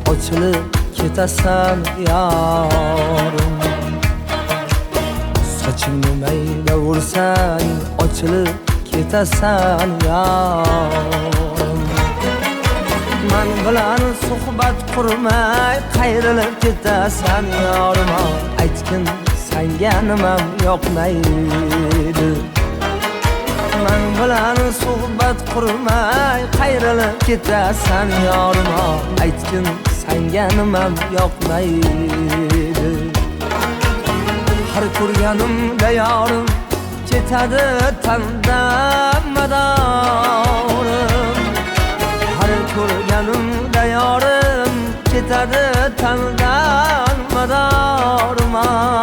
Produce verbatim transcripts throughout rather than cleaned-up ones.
ochilib ketasan yorim. Sochingni mayda ursang ochilib ketasan yorim. Men bilan suhbat qurmay qayrilib ketasan yorim. Aytgin senga nimam yoqmaydi. Men bilan suhbat qurmay qayrilib ketasan yorim. Aytgin senga nimam yoqmaydi. Har ko'rganimda yorim ketadi tandan madorim. Har ko'rganimda yorim ketadi tandan madorim.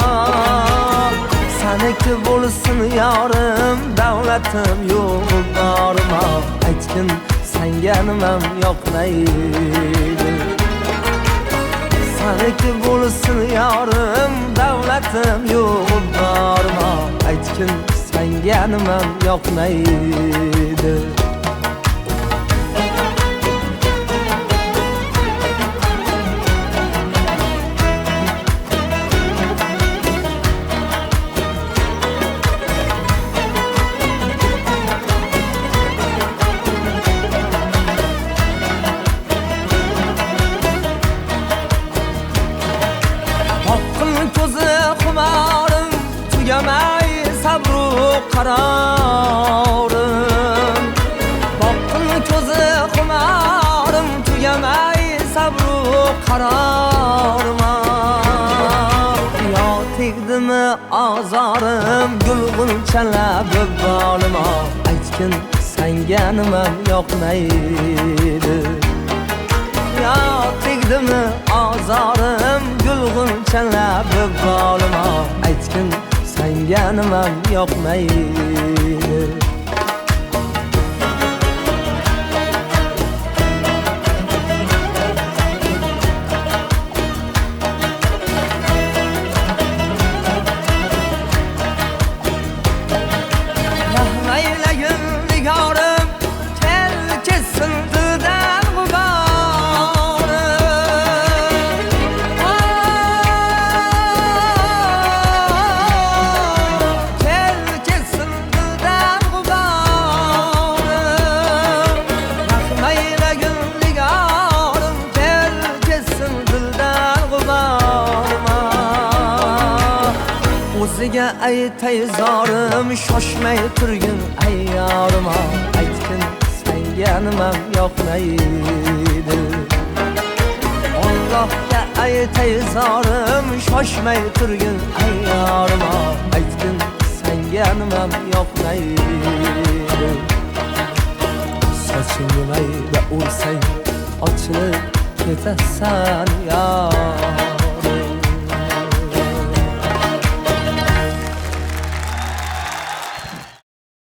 Seniki bo'lsin yorim, davlatim yo'q borim. Aytgin senga nimam yoqmaydi. Seniki bo'lsin yorim, davlatim yo'q borim. Aytgin senga nimam yoqmaydi. Ko'zi xumorim tugamay sabru qarorim. Boqqin ko'zi xumorim tugamay sabru qarorim. Yo tegdimi ozorim gulg'unchalar bolim. Aytgin senga nimam yoqmaydi. Ya tegdimi ozorim gulg'unchalar bolim. Aytgin senga nimam yoqmaydi. Rahmaylagin nigorim kel kessin dildan o'ziga aytay zorim, shoshmay turgin ayyorim. Aytgin senga nimam yoqmaydi. Allohga aytay zorim, shoshmay turgin ayyorim. Aytgin senga nimam yoqmaydi. Sochingni mayda ursang ochilib ketasan yorim.